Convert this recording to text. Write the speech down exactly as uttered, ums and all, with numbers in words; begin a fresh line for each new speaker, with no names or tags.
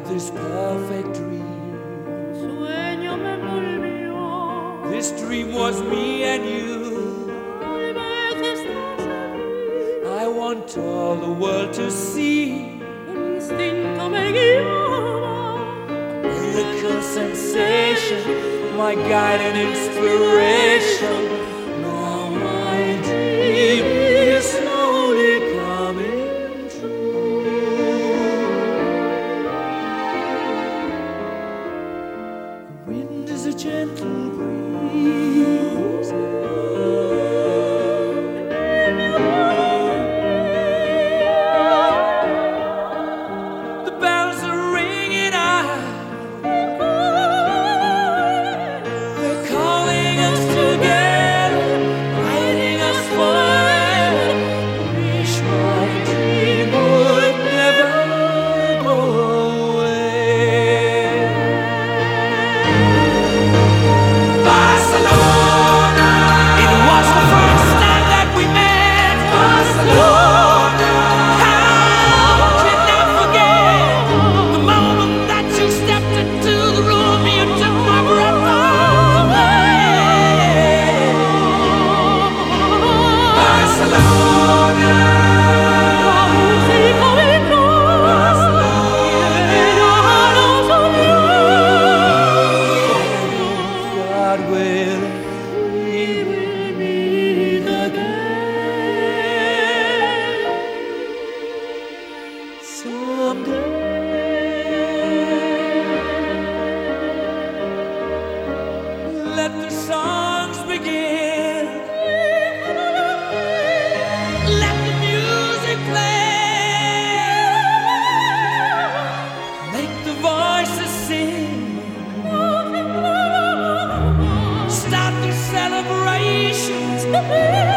had this perfect dream.
Sueño me envolvió.
This dream was me and you.
Tal vez estás aquí.
I want all the world to see.
Un instinto me guiaba.
Miracle sensation, my guide and inspiration. Now my dream is slowly coming true. The wind is a gentle breeze. The bells are ringing out. They're calling us together, guiding us forever. Wish my dream would never go away. Barcelona, it was the first time that we met. Barcelona, how can I forget the moment that you stepped into the room? You took my breath away. Barcelona,
Música de
God will we will meet again someday. Let the songs begin. Let the music play. Make the voices sing. Start the celebrations.